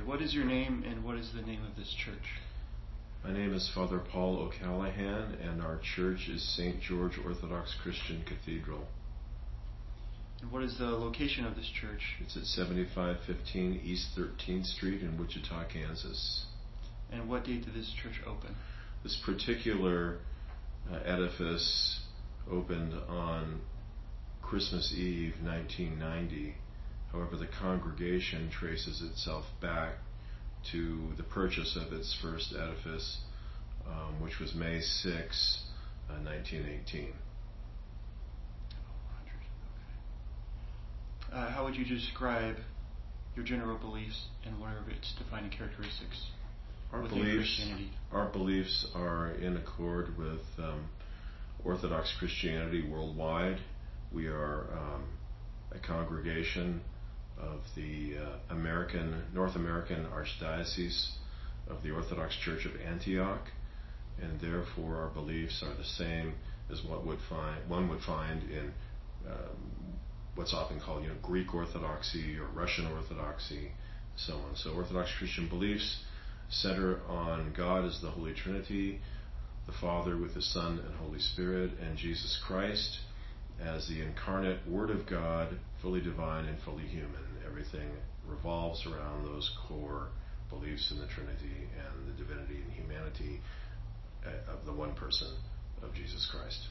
what is your name and what is the name of this church? My name is Father Paul O'Callaghan, and our church is St. George Orthodox Christian Cathedral. And what is the location of this church? It's at 7515 East 13th Street in Wichita, Kansas. And what date did this church open? This particular edifice opened on Christmas Eve, 1990. However, the congregation traces itself back to the purchase of its first edifice, which was May 6, 1918. How would you describe your general beliefs and what are its defining characteristics within Christianity? Our beliefs are in accord with Orthodox Christianity worldwide. We are a congregation of the North American Archdiocese of the Orthodox Church of Antioch, and therefore our beliefs are the same as what one would find in what's often called Greek Orthodoxy or Russian Orthodoxy, so on. So Orthodox Christian beliefs center on God as the Holy Trinity, the Father with the Son and Holy Spirit, and Jesus Christ as the incarnate Word of God, fully divine and fully human. Everything revolves around those core beliefs in the Trinity and the divinity and humanity of the one person of Jesus Christ.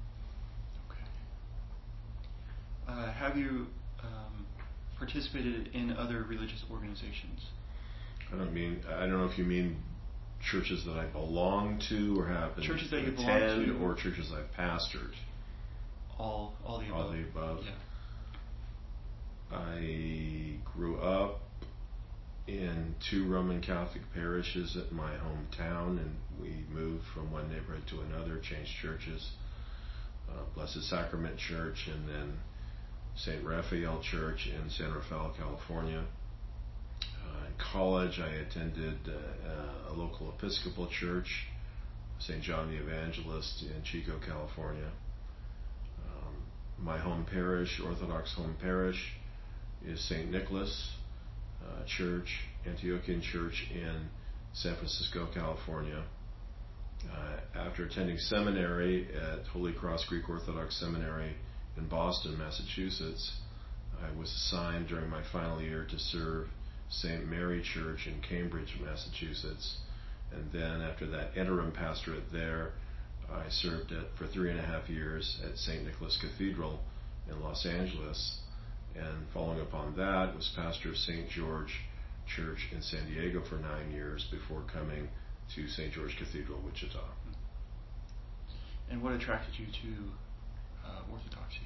Okay. Have you participated in other religious organizations? I don't know if you mean churches that I belong to or have been churches that you attend, belong to, or churches I've pastored. All the above. All the above. Yeah. I grew up in 2 Roman Catholic parishes at my hometown, and we moved from one neighborhood to another, changed churches. Blessed Sacrament Church, and then St. Raphael Church in San Rafael, California. In college, I attended a local Episcopal church, St. John the Evangelist in Chico, California. My home parish, Orthodox home parish, is St. Nicholas Church, Antiochian Church in San Francisco, California. After attending seminary at Holy Cross Greek Orthodox Seminary in Boston, Massachusetts, I was assigned during my final year to serve St. Mary Church in Cambridge, Massachusetts. And then after that interim pastorate there, I served for 3.5 years at St. Nicholas Cathedral in Los Angeles. And following upon that, was pastor of St. George Church in San Diego for 9 years before coming to St. George Cathedral, Wichita. And what attracted you to Orthodoxy?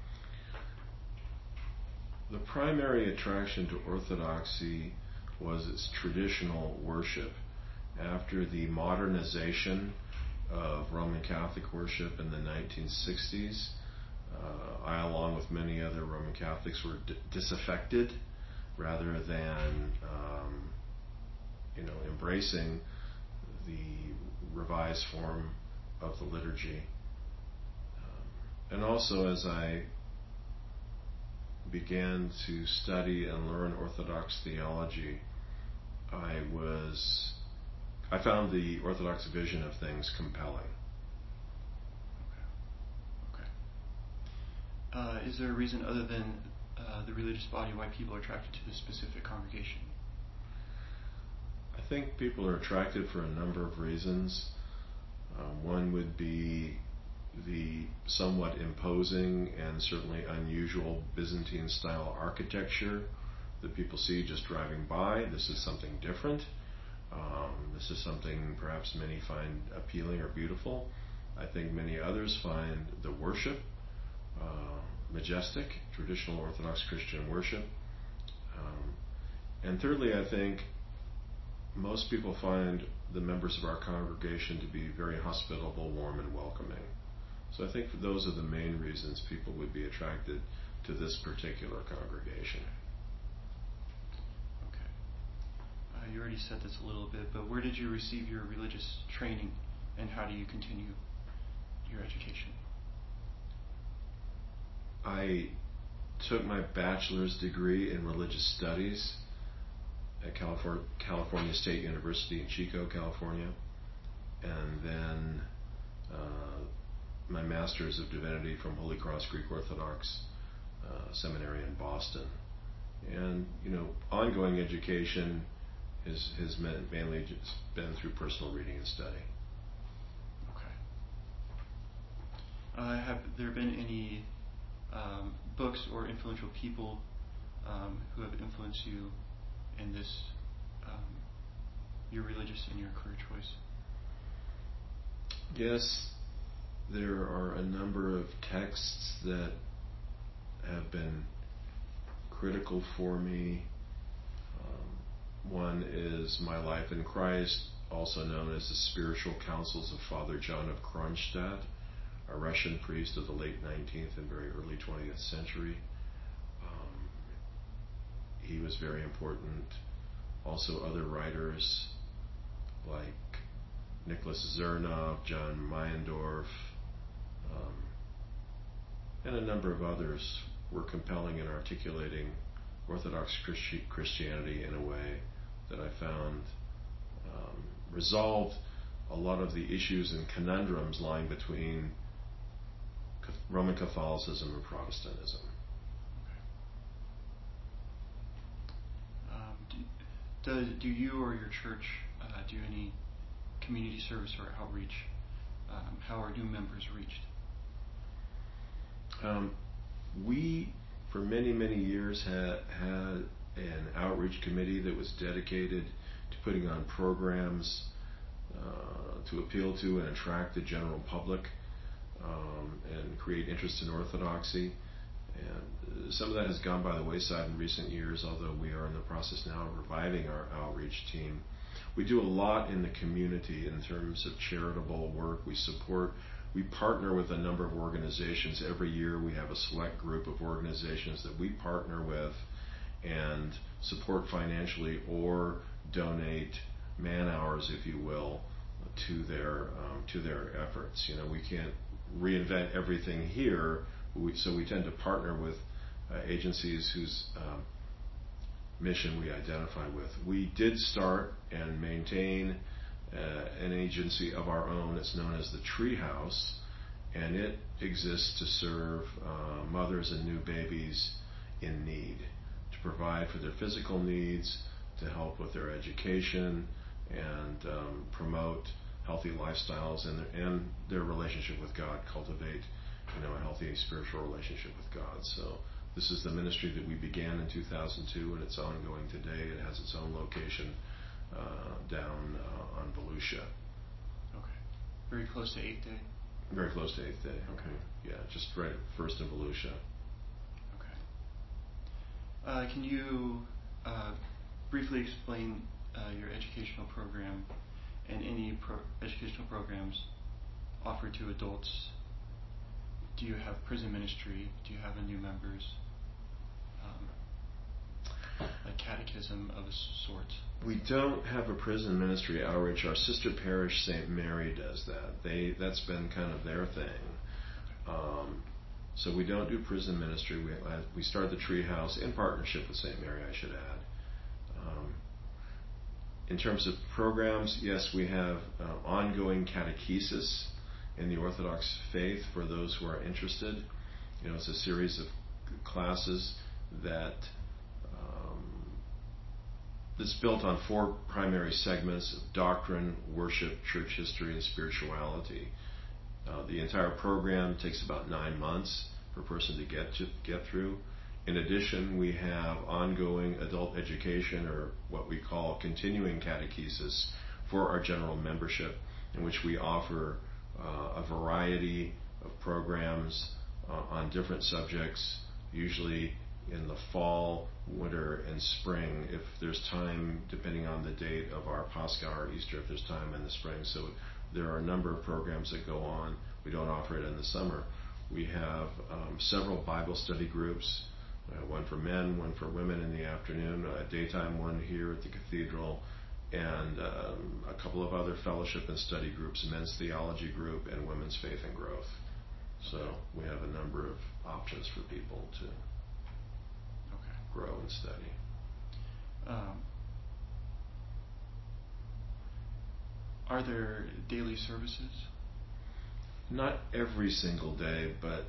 The primary attraction to Orthodoxy was its traditional worship. After the modernization of Roman Catholic worship in the 1960s, I, along with many other Roman Catholics, were disaffected rather than embracing the revised form of the liturgy. And also, as I began to study and learn Orthodox theology, I found the Orthodox vision of things compelling. Okay. Is there a reason other than the religious body why people are attracted to this specific congregation? I think people are attracted for a number of reasons. One would be the somewhat imposing and certainly unusual Byzantine-style architecture that people see just driving by. This is something different. This is something perhaps many find appealing or beautiful. I think many others find the worship majestic, traditional Orthodox Christian worship. And thirdly, I think most people find the members of our congregation to be very hospitable, warm, and welcoming. So I think those are the main reasons people would be attracted to this particular congregation. Okay. You already said this a little bit, but where did you receive your religious training, and how do you continue your education? I took my bachelor's degree in religious studies at California State University in Chico, California, and then my Master's of Divinity from Holy Cross Greek Orthodox Seminary in Boston. And ongoing education has mainly just been through personal reading and study. Okay. Have there been any books or influential people who have influenced you in this, your religious and your career choice? Yes, there are a number of texts that have been critical for me. One is My Life in Christ, also known as the Spiritual Counsels of Father John of Kronstadt, a Russian priest of the late 19th and very early 20th century. He was very important. Also other writers like Nicholas Zernov, John Meyendorff, and a number of others were compelling in articulating Orthodox Christianity in a way that I found resolved a lot of the issues and conundrums lying between Roman Catholicism and Protestantism. Do you or your church do any community service or outreach? How are new members reached? We, for many, many years, had an outreach committee that was dedicated to putting on programs to appeal to and attract the general public and create interest in Orthodoxy. And some of that has gone by the wayside in recent years, although we are in the process now of reviving our outreach team. We do a lot in the community in terms of charitable work. We partner with a number of organizations. Every year we have a select group of organizations that we partner with and support financially or donate man hours, if you will, to their efforts. We can't reinvent everything here, so we tend to partner with agencies whose mission we identify with. We did start and maintain an agency of our own. It's known as the Treehouse, and it exists to serve mothers and new babies in need, to provide for their physical needs, to help with their education, and promote healthy lifestyles and their relationship with God, cultivate a healthy spiritual relationship with God. So this is the ministry that we began in 2002, and it's ongoing today. It has its own location down on Volusia. Okay. Very close to 8th Day? Very close to 8th Day. Okay. Yeah, just right first in Volusia. Okay. Can you briefly explain your educational program and any educational programs offered to adults? Do you have prison ministry? Do you have a new members? Like catechism of a sort? We don't have a prison ministry outreach. Our sister parish, St. Mary, does that. That's been kind of their thing. So we don't do prison ministry. We started the Treehouse in partnership with St. Mary, I should add. In terms of programs, yes, we have ongoing catechesis in the Orthodox faith for those who are interested. It's a series of classes that's built on 4 primary segments of doctrine, worship, church history, and spirituality. The entire program takes about 9 months for a person to get through. In addition, we have ongoing adult education, or what we call continuing catechesis, for our general membership, in which we offer a variety of programs on different subjects, usually in the fall, winter, and spring, if there's time, depending on the date of our Pascha or Easter, if there's time in the spring. So there are a number of programs that go on. We don't offer it in the summer. We have several Bible study groups, one for men, one for women in the afternoon, a daytime one here at the cathedral, and a couple of other fellowship and study groups, a men's theology group and women's faith and growth. So we have a number of options for people to grow and study. Are there daily services? Not every single day, but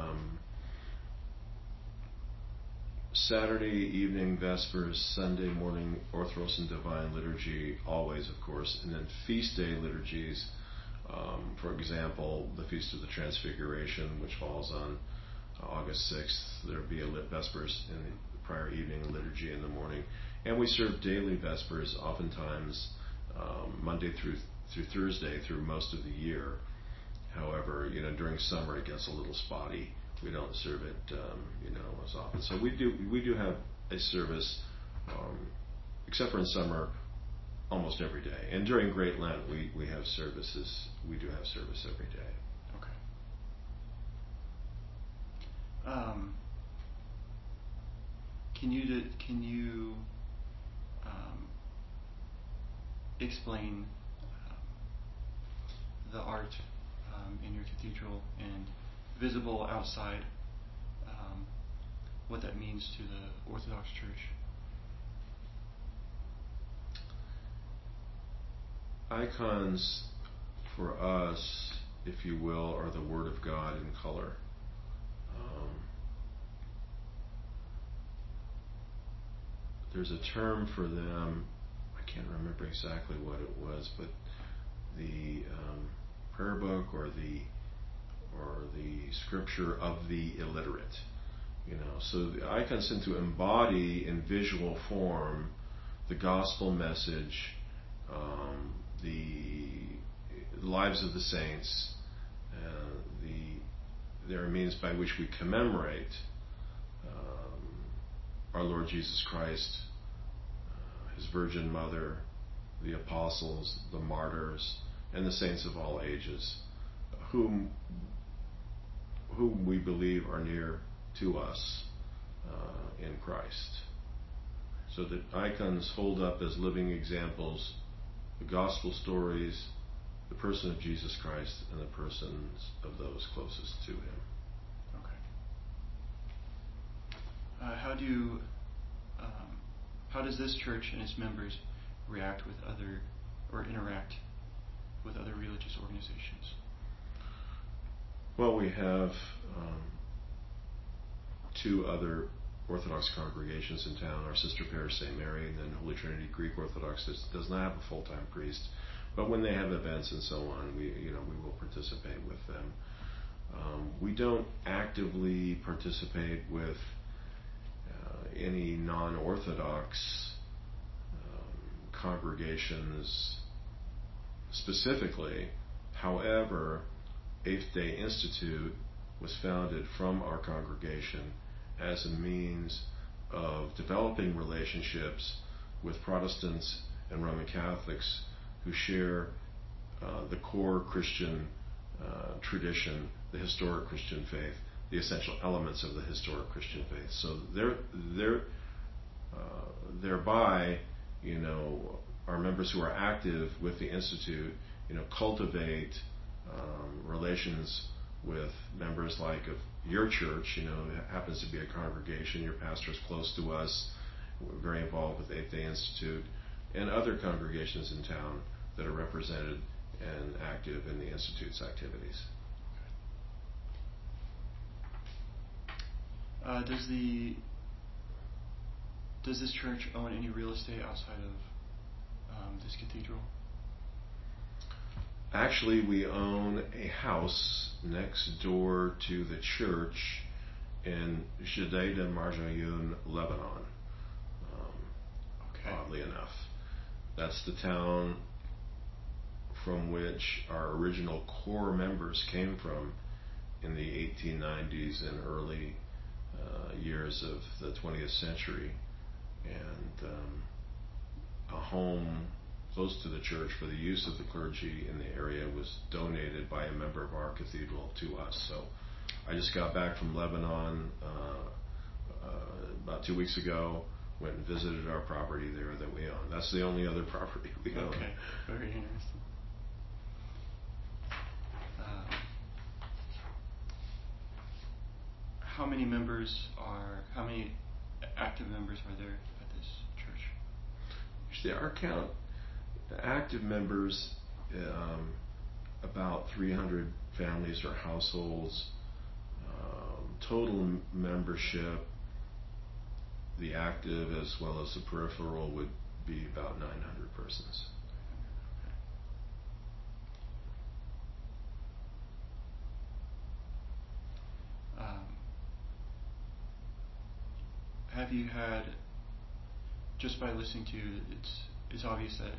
Saturday evening Vespers, Sunday morning Orthros and Divine Liturgy, always, of course, and then feast day liturgies. For example, the Feast of the Transfiguration, which falls on August 6th, there will be a Vespers in the prior evening liturgy in the morning. And we serve daily Vespers, oftentimes Monday through Thursday through most of the year. However, during summer it gets a little spotty. We don't serve it, as often. So we do have a service, except for in summer, almost every day. And during Great Lent, we have services. We do have service every day. Okay. Can you explain the art in your cathedral and visible outside, what that means to the Orthodox Church? Icons, for us, if you will, are the Word of God in color. There's a term for them. I can't remember exactly what it was, but the prayer book or the scripture of the illiterate. So the icons tend to embody in visual form the gospel message, the lives of the saints. There are means by which we commemorate our Lord Jesus Christ, His Virgin Mother, the apostles, the martyrs, and the saints of all ages, whom we believe are near to us in Christ. So the icons hold up as living examples the gospel stories, the person of Jesus Christ, and the persons of those closest to Him. Okay. How does this church and its members interact with other religious organizations? Well, we have two other Orthodox congregations in town, our sister parish St. Mary, and then Holy Trinity Greek Orthodox does not have a full-time priest, but when they have events and so on, we will participate with them. We don't actively participate with any non-Orthodox congregations specifically. However, Eighth Day Institute was founded from our congregation as a means of developing relationships with Protestants and Roman Catholics who share the core Christian tradition, the historic Christian faith, the essential elements of the historic Christian faith. So thereby, our members who are active with the Institute, cultivate relations with members like of your church. It happens to be a congregation. Your pastor is close to us. We're very involved with Eighth Day Institute and other congregations in town that are represented and active in the Institute's activities. Does this church own any real estate outside of this cathedral? Actually, we own a house next door to the church in Judea Marjayoun, Lebanon. Okay. Oddly enough, that's the town from which our original core members came from in the 1890s and early years of the 20th century, and a home close to the church for the use of the clergy in the area was donated by a member of our cathedral to us. So I just got back from Lebanon about 2 weeks ago, went and visited our property there that we own. That's the only other property we own. Okay, very interesting. How many active members are there at this church? Actually, our count, active members about 300 families or households. Total membership, the active as well as the peripheral, would be about 900 persons. Have you had, just by listening to you, it's obvious that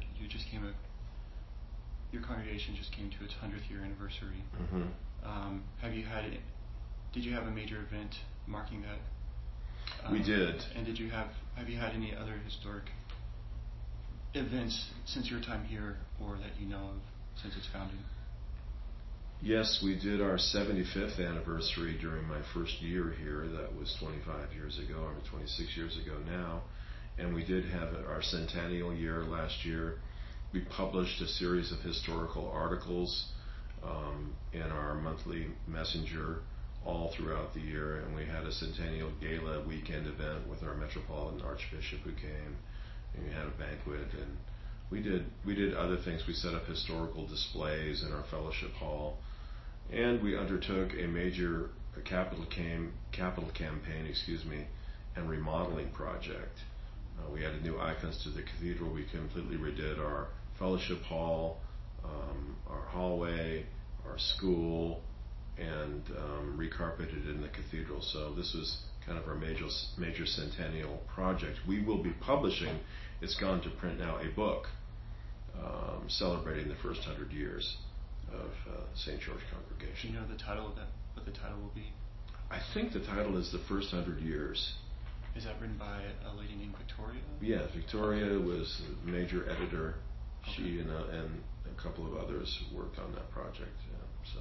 your congregation just came to its 100th year anniversary. Mm-hmm. Did you have a major event marking that? We did. And have you had any other historic events since your time here, or that you know of since its founding? Yes, we did our 75th anniversary during my first year here. That was 25 years ago, or 26 years ago now. And we did have our centennial year last year. We published a series of historical articles in our monthly messenger all throughout the year. And we had a centennial gala weekend event with our Metropolitan Archbishop who came. And we had a banquet. And we did other things. We set up historical displays in our fellowship hall. And we undertook a major capital campaign, and remodeling project. We added new icons to the cathedral. We completely redid our fellowship hall, our hallway, our school, and recarpeted in the cathedral. So this was kind of our major centennial project. We will be publishing, it's gone to print now, a book celebrating the first 100 years of St. George Congregation. Do you know the title of that? What the title will be? I think the title is The First 100 Years. Is that written by a lady named Victoria? Yeah, Victoria was a major editor. Okay. She and a couple of others worked on that project. Yeah, so.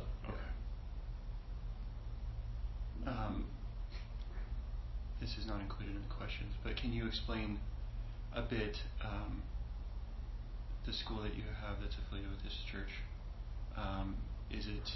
Okay. This is not included in the questions, but can you explain a bit the school that you have that's affiliated with this church? Is it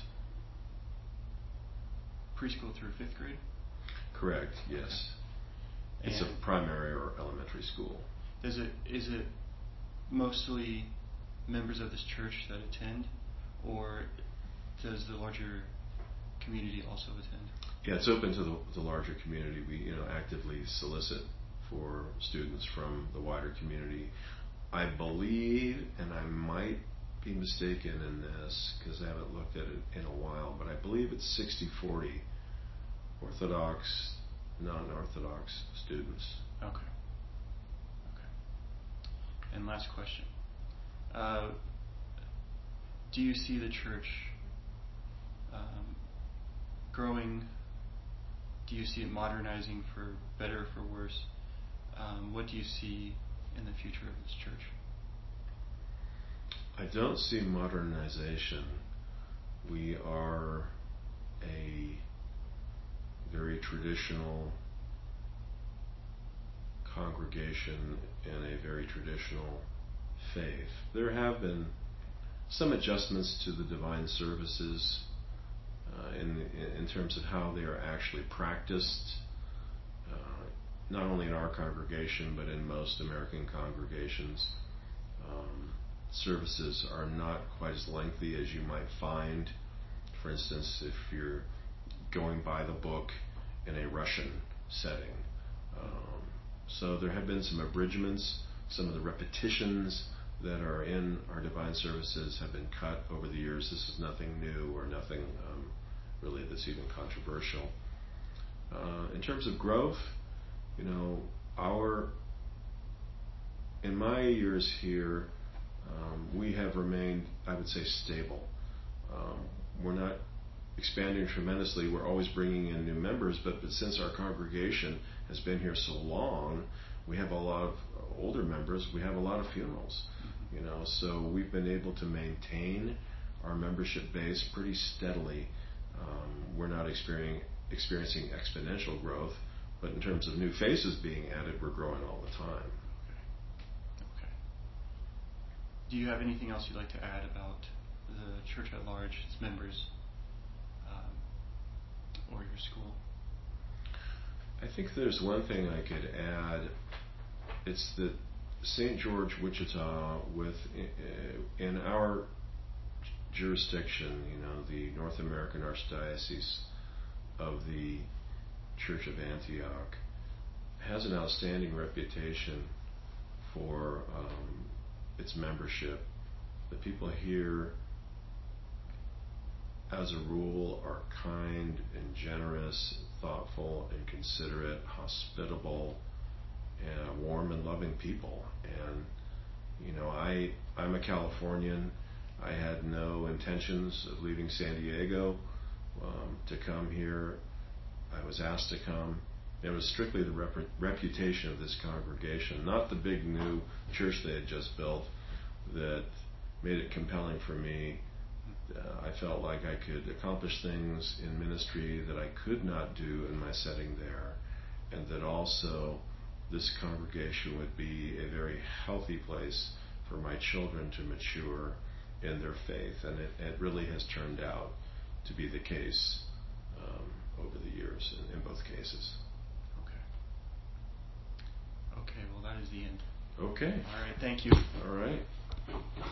preschool through 5th grade? Correct, yes. Okay. It's a primary or elementary school. Is it mostly members of this church that attend, or does the larger community also attend? Yeah, it's open to the larger community. We actively solicit for students from the wider community. I believe, and I might be mistaken in this because I haven't looked at it in a while, but I believe it's 60-40 Orthodox, non-Orthodox students. Okay. And last question. Do you see the church growing? Do you see it modernizing for better or for worse? What do you see in the future of this church? I don't see modernization. We are a very traditional congregation and a very traditional faith. There have been some adjustments to the divine services in terms of how they are actually practiced, not only in our congregation but in most American congregations. Services are not quite as lengthy as you might find, for instance, if you're going by the book in a Russian setting. So there have been some abridgments. Some of the repetitions that are in our divine services have been cut over the years. This is nothing new or nothing really that's even controversial. In terms of growth, in my years here, we have remained, I would say, stable. We're not expanding tremendously. We're always bringing in new members, but since our congregation has been here so long, we have a lot of older members. We have a lot of funerals, so we've been able to maintain our membership base pretty steadily. We're not experiencing exponential growth, but in terms of new faces being added, we're growing all the time. Okay. Do you have anything else you'd like to add about the church at large, its members, or your school? I think there's one thing I could add. It's that St. George, Wichita, in our jurisdiction, the North American Archdiocese of the Church of Antioch has an outstanding reputation for its membership. The people here, as a rule, are kind and generous, thoughtful and considerate, hospitable, and warm and loving people. And I'm a Californian. I had no intentions of leaving San Diego to come here. I was asked to come. It was strictly the reputation of this congregation, not the big new church they had just built, that made it compelling for me. I felt like I could accomplish things in ministry that I could not do in my setting there, and that also this congregation would be a very healthy place for my children to mature in their faith, and it really has turned out to be the case over the years in both cases. Okay, well, that is the end. Okay. All right, thank you. All right.